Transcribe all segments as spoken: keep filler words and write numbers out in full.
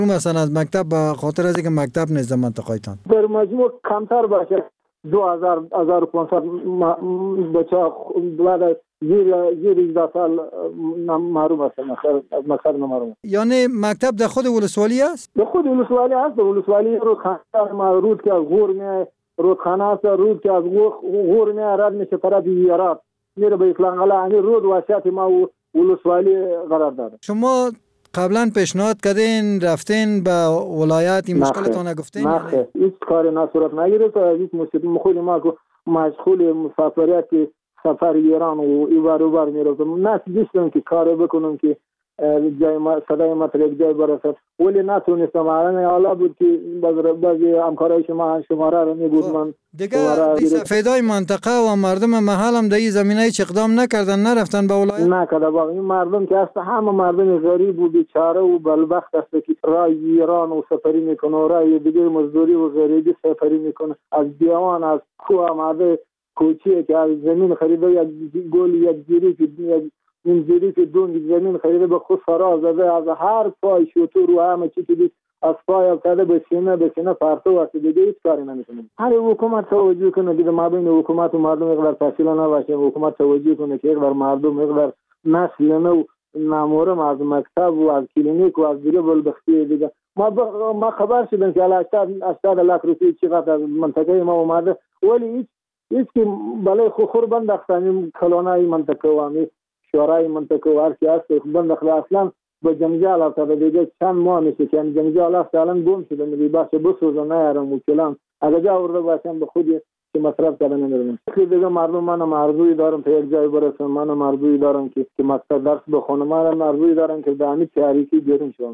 مثلا از مکتب به خاطر از اینکه مکتب نیست منطقه‌تان در مجموع کمتر باشه دو هزار هزار و پانصد بچه بعد از زیر زیر هجده سال محروم هستن از مکتب محروم. یعنی مکتب در خود ولسوالی است؟ در خود ولسوالی است. ولسوالی رودخانه ما رود که از غور می رودخانه است، رود که از غور می رد میشه طرف زیارات میره به اسلام علی رود واسط ما ولسوالی قرار داره. شما قبلا پیشنهاد کردین رفتین به ولایت این مشکلتون نگفتین؟ نه هیچ کاری نصورت نگرفت. هیچ مشکل مخول ما مشغول مسافرت سفر ایران و ایوار ایوار میرفتم. نه دیدم که کار بکنم که جای ما صدای مطلب جای برسد، ولی نتونستم. الان حالا بود که بعضی همکارای شما شماره رو میگود من دیگه سفیدای منطقه و مردم محل هم در این زمینه هیچ اقدام نکردن، نرفتن به ولایت؟ نکرده. واقعا این مردم که هست همه مردم غریب و بیچاره و بدبخت است که رای ایران و سفری میکنه و رای دیگه مزدوری و غریبی سفری میکنه. از بیابان از کوه آمده کوچیه که از زمین خریده یک گل یک جیری که یک این جیری که دون زمین خریده به خود فرا زده از هر پای شوتور و همه چی که دید از پای افتاده به سینه به سینه پرتو است. دیگه هیچ کاری نمیکنه. هر حکومت توجه کنه دیگه ما بین حکومت و مردم اقدار فاصله نباشه. حکومت توجه کنه که اقدار مردم اقدار نسل نو نامورم از مکتب و از کلینیک و از دیگه بلبختی دیگه ما ب... ما خبر شدیم که الان هشتاد لک روپیه چقدر از منطقه ما اومده، ولی هیچ هیچ که بالای خور بند اختانیم کلونای منطقه و همی شورای منطقه و هر کی هست بند اخلا اصلا به جنجال افتاده دیگه چند ماه میشه که جنجال است. الان گم شده میگه باشه بسوزه نیارم و کلان اگه جا ورده باشم به خودی که مصرف کردن نمیرم. دیگه مردم من ارزوی دارم تا یک جای برسم. من ارزوی دارم که که مکتب درس بخونم. من ارزوی دارم که دانی تاریخی بیرون شوم.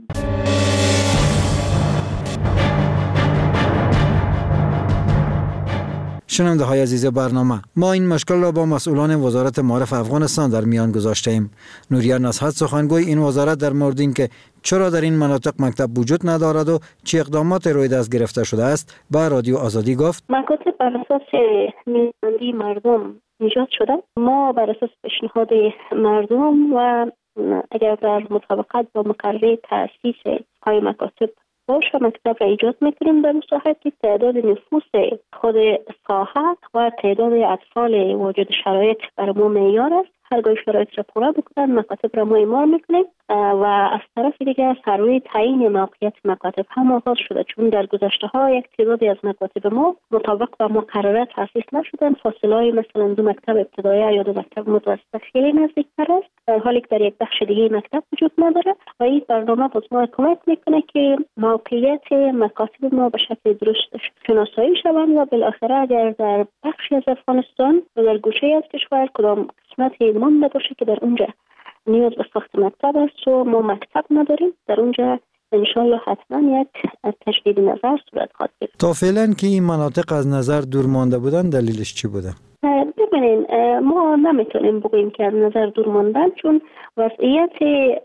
شنونده های عزیز برنامه، ما این مشکل را با مسئولان وزارت معارف افغانستان در میان گذاشته ایم. نوریا نصحت سخنگوی این وزارت در مورد این که چرا در این مناطق مکتب وجود ندارد و چه اقدامات روی دست گرفته شده است با رادیو آزادی گفت: مکاتب بر اساس نیازمندی مردم ایجاد شده. ما بر اساس پیشنهاد مردم و اگر در مطابقت با مقرره تأسیس های مکاتب باشه مکتب را ایجاد میکنیم در مساحت که تعداد نفوس خود ساحه و تعداد اطفال وجود شرایط بر ما معیار است. هرگاه شرایط را پورا بکنن مکاتب را ما اعمال میکنیم و از طرف دیگه سروی تعیین موقعیت مکاتب هم آغاز شده، چون در گذشته ها یک تعدادی از مکاتب ما مطابق با مقرره تاسیس نشدن. فاصله های مثلا دو مکتب ابتدایی یا دو مکتب متوسط خیلی نزدیکتر است، در حالی که در یک بخش دیگه مکتب وجود نداره و این برنامه باز ما کمک میکنه که موقعیت مکاتب ما به شکل درست شناسایی شوند و بالاخره اگر در بخشی از افغانستان و در گوشه از کشور کدام قسمت مانده باشه که در اونجا نیاز به ساخت مکتب است و ما مکتب نداریم، در اونجا انشالله حتما یک تجدید نظر صورت خواهد گرفت. تا فعلا که این مناطق از نظر دور مانده بودن دلیلش چی بوده؟ ببینین ما نمیتونیم بگوییم که از نظر دور ماندن، چون وضعیت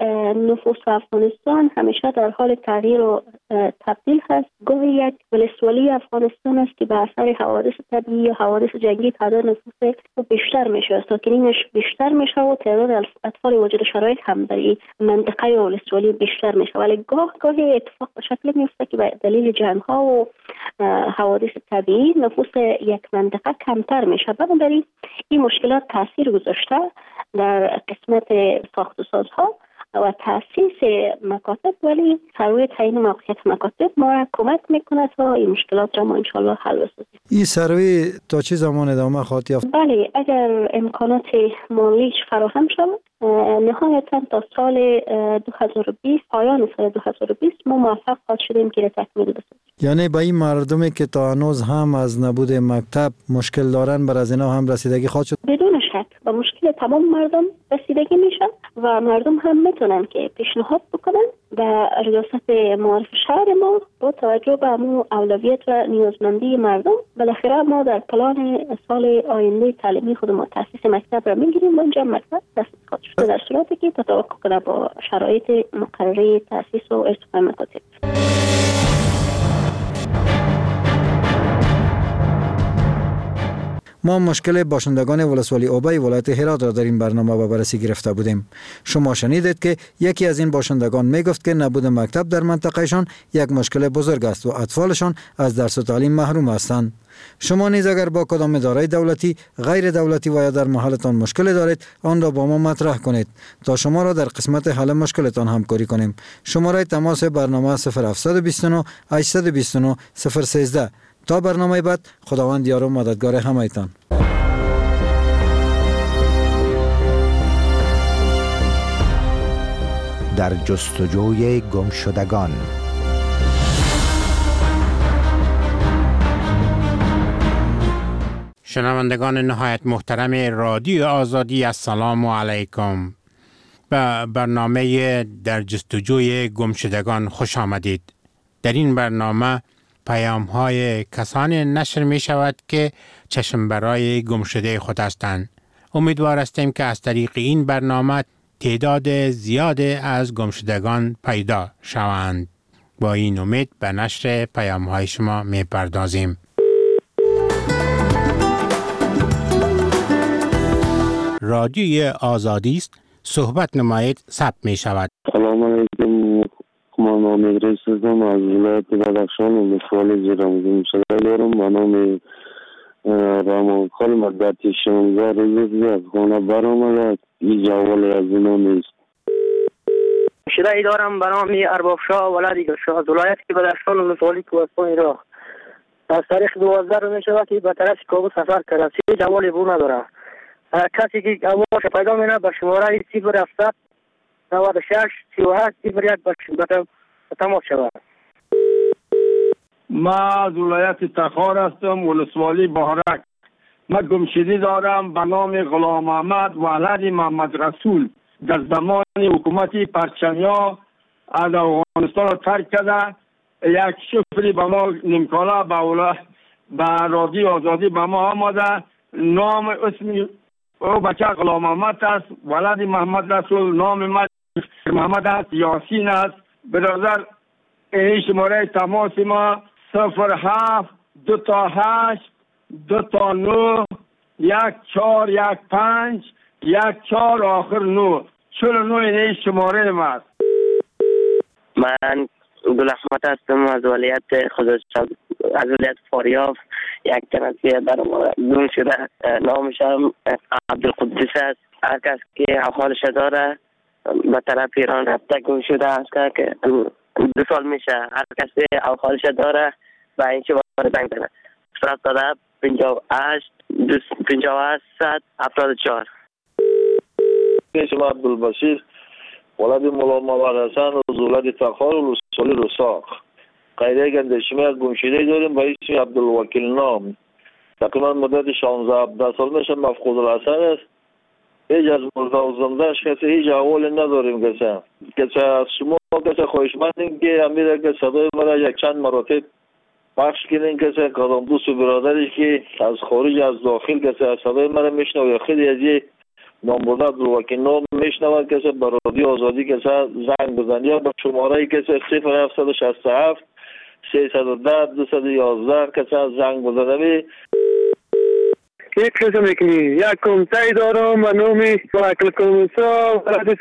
نفوس افغانستان همیشه در حال تغییر و تبدیل هست. گاهی یک ولسوالی افغانستان است که به اثر حوادث طبیعی یا حوادث جنگی تعداد نفوس بیشتر میشه، ساکنینش بیشتر میشه و تعداد اطفال وجود شرایط هم در این منطقه ولسوالی بیشتر میشه، ولی گاه گاهی اتفاق به شکل میفته که به دلیل جنگ ها و حوادث طبیعی نفوس یک منطقه کمتر میشه. بنابراین این مشکلات تاثیر گذاشته در قسمت ساخت و سازها و تاسیس مکاتب، ولی سروی تعیین موقعیت مکاتب ما را کمک میکنه تا این مشکلات را ما انشالله حل بسازیم. این سروی تا چه زمان ادامه خواهد یافت؟ بله، اگر امکانات مالیش فراهم شود نهایتا تا سال دو هزار و بیست، پایان سال دو هزار و بیست ما موفق خواهد شدیم که تکمیل بسازیم. یعنی با این مردمی که تا هنوز هم از نبود مکتب مشکل دارن بر از اینا هم رسیدگی خواهد شد؟ بدون شک با مشکل تمام مردم رسیدگی میشه و مردم هم میتونن که پیشنهاد بکنن به ریاست معارف شهر ما با توجه به امو اولویت و نیازمندی مردم. بالاخره ما در پلان سال آینده تعلیمی خود ما تاسیس مکتب را میگیریم و اینجا مکتب تاسیس خواهد شد در صورتی که تطابق کنه با شرایط مقرره تاسیس و ارتقاء مکاتب. ما مشکل باشندگان ولسوالی اوبی ولایت هرات را در این برنامه به بررسی گرفته بودیم. شما شنیدید که یکی از این باشندگان می گفت که نبود مکتب در منطقهشان یک مشکل بزرگ است و اطفالشان از درس و تعلیم محروم هستند. شما نیز اگر با کدام اداره دولتی، غیر دولتی و یا در محلتان مشکل دارید، آن را با ما مطرح کنید تا شما را در قسمت حل مشکلتان همکاری کنیم. شماره تماس برنامه صفر هفت دو نه هشت دو نه صفر یک سه. تا برنامه بعد، خداوند یار و مددگار همه‌تان. در جستجوی گمشدگان. شنوندگان نهایت محترم رادیو آزادی، السلام علیکم. به برنامه در جستجوی گمشدگان خوش آمدید. در این برنامه پیام های کسانی نشر می شود که چشم برای گمشده خود هستند. امیدوار هستیم که از طریق این برنامه تعداد زیاد از گمشدگان پیدا شوند. با این امید به نشر پیام های شما می پردازیم. رادیوی آزادی است، صحبت نمایید ثبت می شود. سلام علیکم. من امید رئیس هستم از ولایت بدخشان و مسئول زیرامزون شده دارم. من نام رامان خال مدت شانزده روزی از خانه برآمده. این جوال از اینا نیست. شده ای دارم به نام ارباب شاه ولد گلشاه از ولایت بدخشان و مسئول کوهستان عراق. از تاریخ دوازده رو می شود که به طرف کابل سفر کرده. سی جوال بو نداره. کسی که امواش پیدا مینه به شماره صفر هفتصد نود و شش سی و هشت صفر یک به تماس شود. ما از ولایت تخار هستم، ولسوالی بهارک. من گمشدگی دارم به نام غلام محمد ولد محمد رسول. در زمان حکومت پرچمیا از افغانستان را ترک کرده. یک شفری به ما نیمکالا به به رادیو آزادی به ما آمده. نام اسم او بچه غلام محمد است، ولد محمد رسول. نام من محمد است، یاسین است. برادر این شماره تماس ما صفر هفت دو تا هشت دو تا نو یک چهار یک پنج یک چهار آخر نو چلو نو این شماره ما. من گل احمد هستم از ولایت خودشان از ولایت فاریاب. یک تنسی در گم شده، نامش هم عبدالقدس است. هر کس که احوالش داره به طرف ایران رفته گم شده است که دو سال میشه. هر کسی احوالش داره و این چه باید زنگ بزنه. صفر هفتاد پنجاه و هشت پنجاه و هشت صد هفتاد و چهار. اسم عبدالبشیر ولد مولا محمد حسن از ولایت تخار و ولسوالی رساق. قیده گندشمی از گمشدگی داریم به اسم عبدالوکیل نام. تقریبا مدت شانزده هفده سال میشه. مفقود الحسن است. هیچ از مرده و زندهش کسی هیچ احوالی نداریم. کسی کسی از شما کسی خواهشمندیم که امیر که صدای مرا یک چند مراتب پخش کنین. کسی کدام دوست و برادری که از خارج از داخل کسی از صدای مرا میشنوه یا خیلی از یه نام برده عبدالوکیل نام میشنوه، کسی به رادیو آزادی کسی زنگ بزن یا به شماره کسی صفر هفت شصت و هفت سیصد و ده دویست و یازده کسی زنگ بزنه. یک کسی میکنی یک کمتایی دارم به نومی وکل کمیسا ولد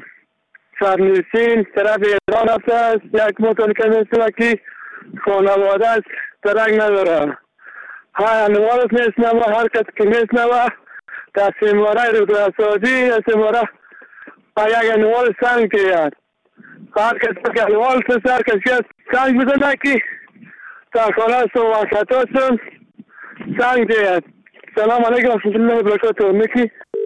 سرنویسین طرف ایران هفته است. یک موتور کمیسا که خانواده است ترک نداره. های انوارت میسنوه، هر کس که میسنوه تا سیماره رو درسازی سیماره با یک انوار سنگ کهید. هر کس که انوار سر کسی سنگ بزنه که تا خانه سو وقت هستم سنگ کهید. سلام علیکم و رحمت الله و برکاته. میکی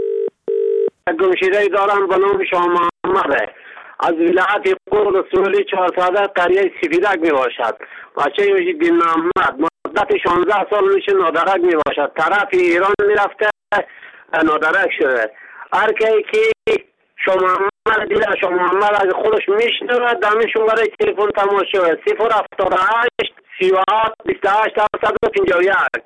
گمشدگی دارم به نام شاه محمد از ولایت قرد سولی چهارصد قریه سفیدک می باشد. بچه میشه دین محمد مدت شانزده سال میشه نادرک می باشد. طرف ایران می رفته نادرک شده. هر که شاه محمد دیده شاه محمد از خودش میشنوه دمشون برای تلفن تماس شده. صفر هفتاد و هشت سی و هفت بیست و هشت هفتصد و پنجاه و یک.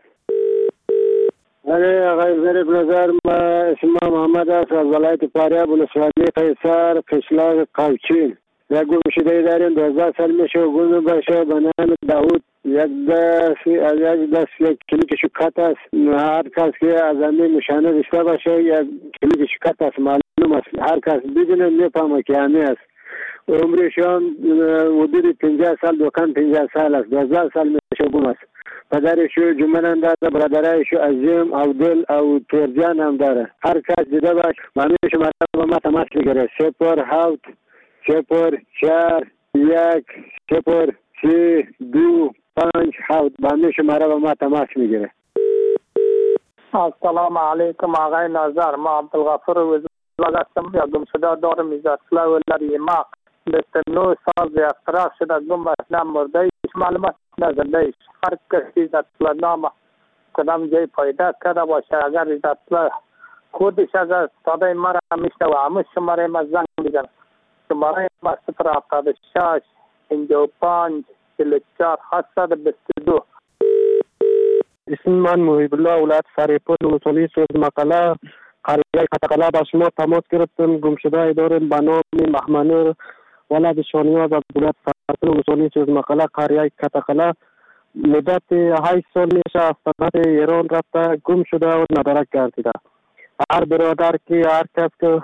بله آقای زریب نظر، ما اسم محمد است از ولایت فاریاب ولسوالی قیصر قشلاق قوچین. یک گمشده داریم دوازده سال میشه گل باشه به نام داوود یک دست یک دست یک کلیک شکات است. هر کس که از همین نشانه داشته باشه یک کلیک شکات است معلوم است. هر کس بدونه میفهمه که همین است. عمرشان حدود پنجاه سال دکان پنجاه سال است. دوازده سال میشه گم است. پدرشو جمعن داره، برادرایشو عظیم او دل او تورجان هم داره. هر کس دیده باش معلومش مرا با ما تماس بگیره. صفر هفت صفر چهار یک صفر سه دو پنج هفت با شماره با ما تماس میگیره. السلام علیکم آقای ناظر، ما عبدالغفور وزیر هستم. یا گمشده دارم میزد ولری ما بیست و نه سال اختراع شده گم اصلا مرده ایش معلومات نزنده ایش. هر کسی اطلاع نامه کدام جای پیدا کرده باشه اگر اطلاع خودش اگر صدای مرا میشنوه همه شماره ما زنگ میزنه. شماره ما صفر هفتاد و شش پنجاه و پنج چهل و چهار هشتصد و بیست و دو. اسم من محیب الله ولایت سرپل ولسوالی سوز مقاله قریه کتقلا با شما تماس گرفتم. گمشده داریم به نام محمنور ولد شانیاز از ولایت سرپل ولسوالی سوز مقاله قریه کتقلا مدت هشت سال میشه از سرحد ایران رفته گم شده و ندارک گردیده. هر برادر که هر کس که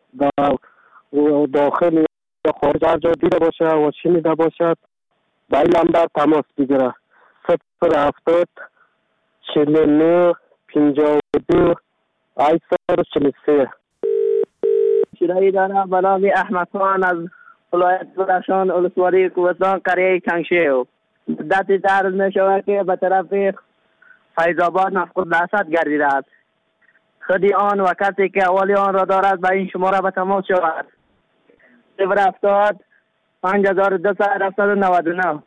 داخل یا خارج هر جا دیده باشه و شنیده باشد با این نمبر تماس بگیره. صفر هفتاد چهل و نه پنجاه و دو هشتصد و چهل و سه. شرایی دارم به نام احمد خان از ولایت بدخشان ولسوالی کوهستان قریه کنگشیو. مدت در می شود که به طرف فیض‌آباد مفقود الاسد گردیده است. خودی آن و کسی که اوالی آن را دارد به این شماره به تماس شود. صفر هفتاد پنج هزار و دویست هفتصد و نود و نه.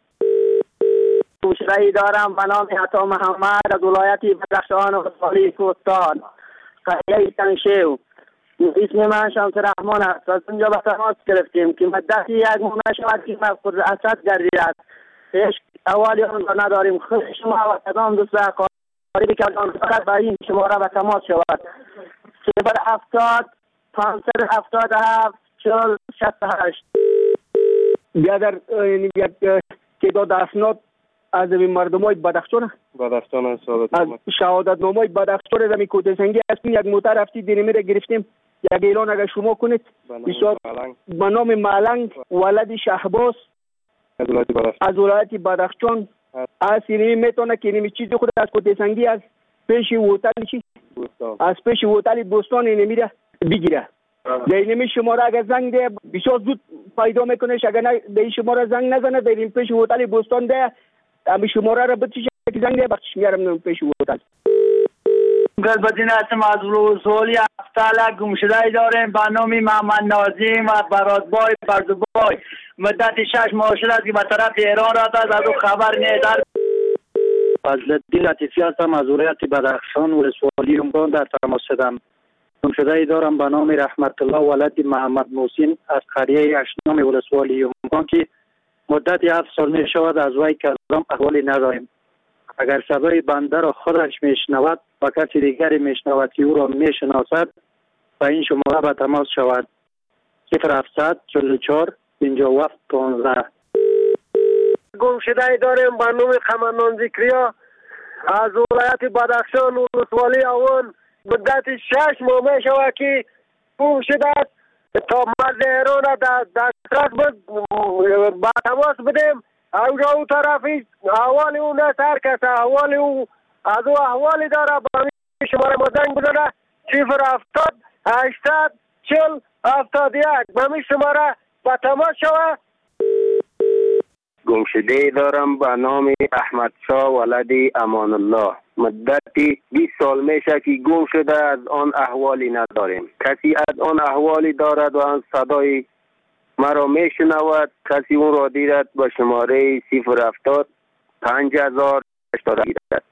شرایی دارم به نام عطا محمد از ولایت بدخشان ولسوالی کوهستان قریه کنگشیو. اسم من شمس رحمان است. از اونجا به تماس گرفتیم که مدتی یک ماه شود که مفقود الاسد گردیده است. هیچ اوالی آن را نداریم. خود شما و کدام دوست قریبی که آن دارد به این شماره به تماس شود. صفر هفتاد پانصد هفتاد و هفت چهل شصت و هشت. بیا در یک تعداد اسناد از مردمای بدخشان بدخشان است. از شهادت نامه بدخشان از کوته سنگی هستیم. یک موتر رفتی دینمی را گرفتیم. یک اعلان اگر شما کنید بسیار به نام ملنگ ولد شهباز از ولایت بدخشان از اینمی میتونه که اینمی چیزی خود از کوته سنگی از پیش هتل چی از پیش هتل بوستان اینمی را بگیره. در اینمی شماره اگر زنگ ده بسیار زود پیدا میکنه. اگر نه در این شماره زنگ نزنه در این پیش هتل بوستان ده امی شماره را بتیشه که زنگ ده بخش میارم پیش هتل. گلبدین هستم از ولسوالی افتاله. گمشده داریم به نام محمد ناظم و برادبای بردوبای. مدت شش ماه شده است که به طرف ایران رفته است. از او خبر نیست. فضل‌الدین لطیفی هستم از ولایت بدخشان ولسوالی عمران در تماس شدم. گمشده دارم به نام رحمت الله ولد محمد محسن از قریه اشنام ولسوالی عمران که مدت هفت سال می شود از وی کلام احوالی نداریم. اگر صدای بنده را خودش میشنود و کسی دیگری میشنود که او را میشناسد و این شماره به تماس شود. صفر هفتصد چهل و چهار پنجاه و هفت پانزده. گمشده داریم به نام قمرنان ذکریا از ولایت بدخشان ولسوالی اون. مدت شش ماه می شود که گم شده است. تا مرز ایران را در دسترس به تماس بدیم. اونجا او طرفی احوال او نه سر کسه احوال او از او احوالی داره با شماره ما زنگ بزنه. صفر هفتاد هشتصد چهل هفتاد و یک با می شماره با تماس شود. گمشده دارم به نام احمد شاه ولد امان الله. مدتی بیست سال میشه که گم شده. از آن احوالی نداریم. کسی از آن احوالی دارد و آن صدای مرا میشنود کسی اون را دیدد با شماره صفر هفتاد پنج هزار هشتاد گیرد.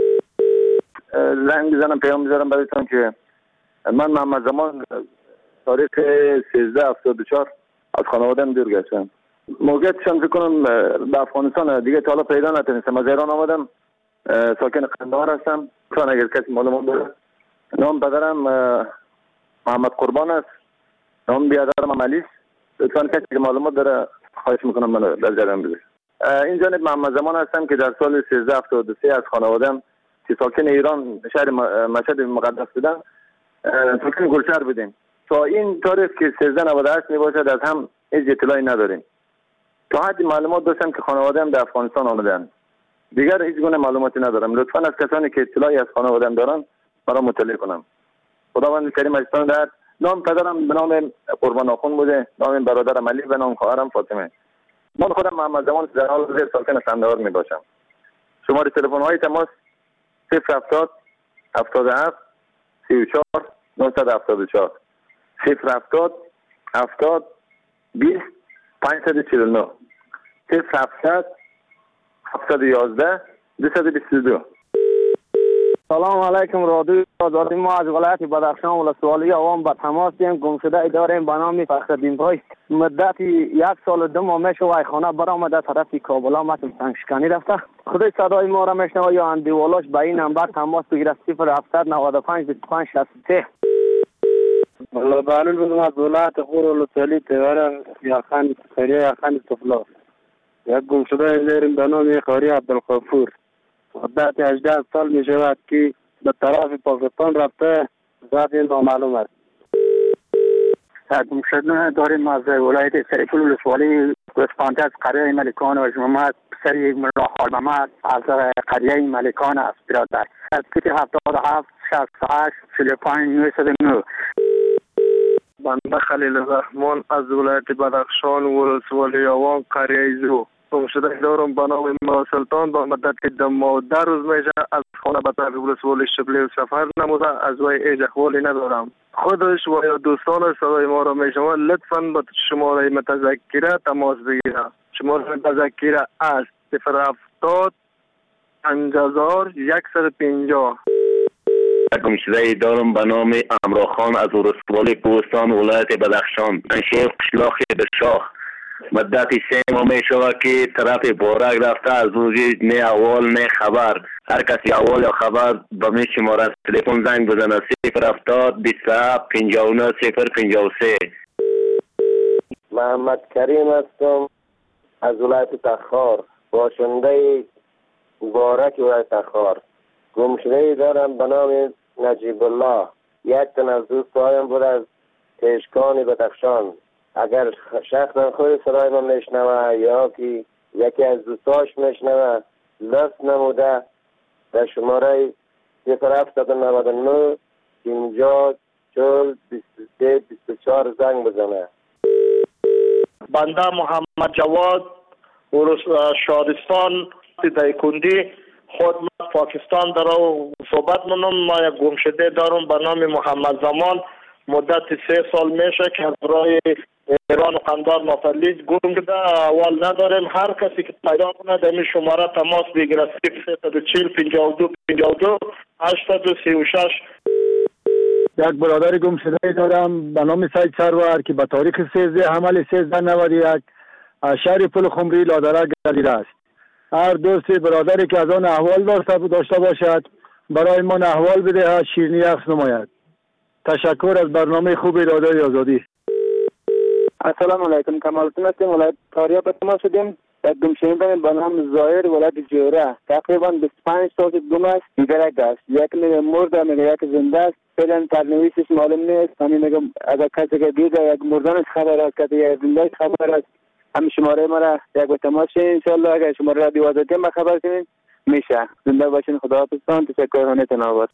زنگ بزنم پیام بزنم برایتان که من محمد زمان تاریخ سیزده هفتاد و چهار از خانوادم دور گشتم. موقعیتشم فکر کنم به افغانستان دیگه تا حالا پیدا نتونستم. از ایران آمدم. ساکن قندهار هستم. چون اگر کسی معلومات داره. نام پدرم محمد قربان است. نام بیادرم علی است. لطفاً کسی که معلومات داره خواهش میکنم منو در جریان بذارید. این جانب محمد زمان هستم که در سال سیزده هفتاد و سه از خانواده‌ام که ساکن ایران شهر مشهد مقدس بودم ساکن گلشهر بودیم. تا این تاریخ که سیزده نود و هشت میباشد از هم هیچ اطلاعی نداریم. تا حدی معلومات داشتم که خانواده‌ام در افغانستان آمدن. دیگر هیچ گونه معلوماتی ندارم. لطفاً از کسانی که اطلاعی از خانواده‌ام دارن مرا مطلع کنم. خداوند کریم اجتان دهد. نام پدرم به نام قربان آخون بوده، نام برادرم علی و نام خواهرم فاطمه. من خودم محمد زمان در حال حاضر ساکن قندهار می باشم. شماره تلفن های تماس صفر هفتاد هفتاد و هفت سی و چهار نهصد و هفتاد و چهار صفر هفتاد هفتاد بیست پانصد و چهل و نه صفر هفتاد هفتاد و یازده دویست و بیست و دو. سلام علیکم رادیو آزادی. ما از ولایت بدخشان ولسوالی عوام به تماس هستیم. گمشده داریم به نام فخرالدین بای. مدت یک سال دو ماه میشه وای خانه برآمده طرف کابل آمد تنگشکنی رفته. خودش صدای ما را میشنوه یا اندیوالاش به این نمبر تماس بگیره صفر هفتاد نود و پنج بیست و پنج شصت و سه. والله بعلول بودم از ولایت غور ولسوالی تیوار یاخان خیریه یاخان طفلا. یک گمشده داریم به نام خیری عبدالغفور. مدت هجده سال می شود که به طرف پاکستان رفته، ذات نامعلوم است. گمشده داریم از ولایت سریفل ولسوالی گوسفنده از قریه ملکان و محمد پسر ملا خال محمد از قریه ملکان است برادر. از کیت هفتاد و هفت شصت و هشت چهل و پنج نهصد و نه. بنده خلیل الرحمن از ولایت بدخشان ولسوالی عوام قریه زو. گمشده دارم به نام ما سلطان با مدت دو ماه و ده روز میشه از خانه به طرف ولسوالی شبلی و سفر نموده. از وی هیچ احوالی ندارم. خودش و یا دوستانش صدای ما را میشنوه. لطفاً به شماره متذکره تماس بگیره. شماره متذکره است صفر هفتاد پنج هزار یکصد و پنجاه. گمشده دارم به نام امرا خان از ولسوالی کوهستان ولایت بدخشان منشی قشلاق درشاه. مدت سه ماه می شود که طرف بارک رفته. از روزی نه احوال نه خبر. هر کسی احوال یا خبر به می شماره تلفن زنگ بزنه صفر هفتاد بیست و هفت پنجاه و نه صفر پنجاه و سه. محمد کریم هستم از ولایت تخار باشنده بارک ولایت تخار. گمشده دارم به نام نجیب الله. یک تن از دوستایم بود از تشکان بدخشان. اگر شخصا خود صدای من میشنوه یا که یکی از دوستاش میشنوه لطف نموده در شماره صفر هفتاد و نود و نه پنجاه چهل بیست و سه بیست و چهار زنگ بزنه. بنده محمد جواد شادستان دیکندی خود پاکستان در صحبت منم. ما یک گمشده دارم به نام محمد زمان. مدت سه سال میشه که از راه ایران و قندهار ناپلیز گم شده. اول نداریم. هر کسی که پیدا کنه در این شماره تماس بگیره صفر سه چهل پنجاه و دو پنجاه و دو هشتصد و سی و شش. یک برادر گم شده دارم به نام سید سرور که به تاریخ سیزده حمل سیزده نود و یک از شهر پل خمری لادره گردیده است. هر دوست برادری که از آن احوال داشته باشد برای ما احوال بدهد شیرینی عکس نماید. تشکر از برنامه خوب رادیوی آزادی. السلام علیکم. کمالتون هستیم. ولایت تاریاب به تماس شدیم. یک گمشده به نام ظاهر ولایت جوره. تقریبا بیست و پنج سال گم است. بیدرک است. یک میگه مرده میگه یک زنده است. فعلا ترنویسش معلوم نیست. همین میگه اگر کسی که دیده یک مردنش خبر است کسی یک زنده خبر است. همین شماره ما را یک به تماس شید انشالله. اگر شماره رادیو آزادی ما خبر کنید میشه. زنده باشین. خداحافظتان. تشکر. هنیت نوبت.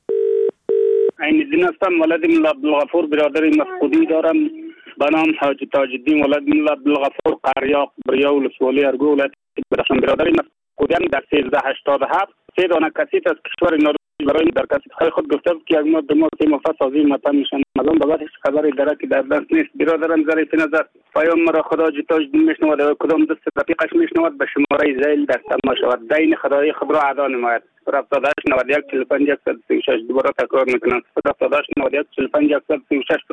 عین دین هستم. ولد ملا عبدالغفور برادر مفقودی دارم به نام حاج تاج الدین ولد ملا عبدالغفور قریاق بریا ولسوالی ارگو ولایت بدخشان. برادر مفقودیان در سیزده هشتاد و هفت سه دانه کسیت از کشور نروژ برای در کسیت های خود گفته بود که از ما دو ماه سه ماه سازی مطمئن میشن. از اون بابت هیچ خبری درکی در دست نیست. برادرم ظریف نظر پیام مرا خدا تاج الدین میشنود و کدام دست رفیقش میشنود به شماره زیل در تماس شود. دین خدای خود را ادا نماید. هفتاد و هشت نود و یک چهل و پنج صد و سی و شش. دوباره تکرار میکنم هفتاد و هشت نود و یک چهل و پنج صد و سی و شش.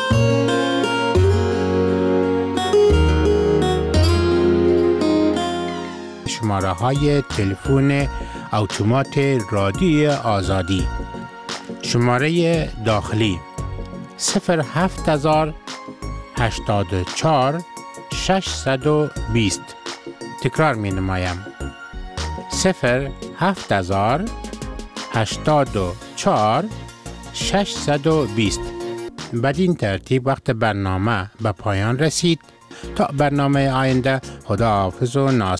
شماره های تلفن اتومات رادیوی آزادی. شماره داخلی صفر هفت هزار هشتاد و چهار ششصد و بیست. تکرار می نمایم. صفر هفت هزار هشتاد و چهار ششصد و بیست. بدین ترتیب وقت برنامه به پایان رسید. تا برنامه آینده، خداحافظ و ناصر.